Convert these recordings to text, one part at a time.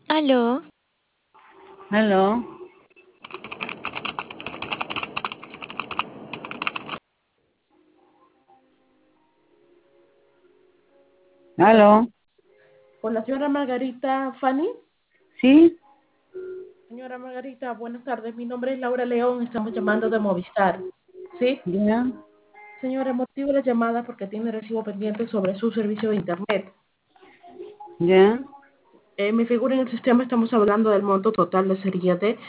Aló, Aló, Aló, aló, con la señora Margarita Fanny. ¿sí? Señora Margarita, buenas tardes. Mi nombre es Laura León, estamos llamando de Movistar. ¿Sí? ¿Ya? Señora, motivo de la llamada porque tiene recibo pendiente sobre su servicio de Internet. ¿Ya? Mi figura en el sistema estamos hablando del monto total de sería de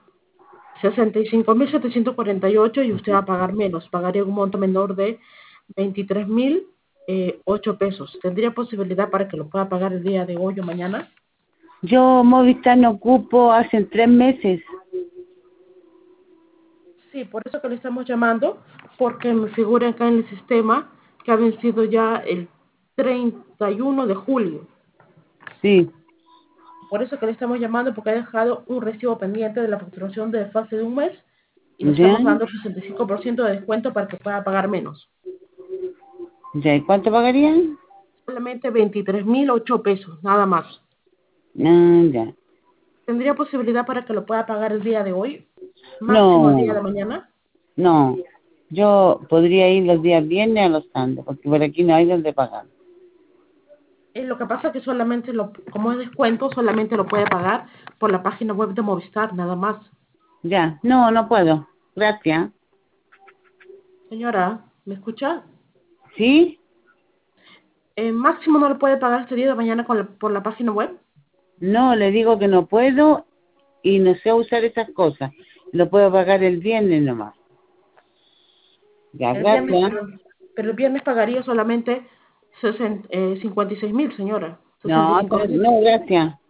65.748 y usted va a pagar menos, pagaría un monto menor de 23.008 pesos. ¿Tendría posibilidad para que lo pueda pagar el día de hoy o mañana? Yo Movistar no ocupo hace 3 meses. Sí, por eso que le estamos llamando, porque me figura acá en el sistema que ha vencido ya el 31 de julio. Sí, Por eso que le estamos llamando, porque ha dejado un recibo pendiente de la facturación de fase de un mes y le ¿ya? estamos dando el 65% de descuento para que pueda pagar menos. ¿Ya? ¿Y cuánto pagarían? Solamente 23.008 pesos, nada más. Ah, ya. ¿Tendría posibilidad para que lo pueda pagar el día de hoy? Máximo el día de No, mañana. no. Yo podría ir los días viernes a los Andes, porque por aquí no hay donde pagar. Lo que pasa es que solamente como es descuento, solamente lo puede pagar por la página web de Movistar, nada más. Ya, no, no puedo. Gracias. Señora, ¿me escucha? ¿Sí? Máximo no lo puede pagar este día de mañana por la página web. No, le digo que no puedo y no sé usar esas cosas. Lo puedo pagar el viernes nomás. Ya, El viernes, gracias. pero el viernes pagaría solamente 56.000, señora. No, 65.000. no, gracias.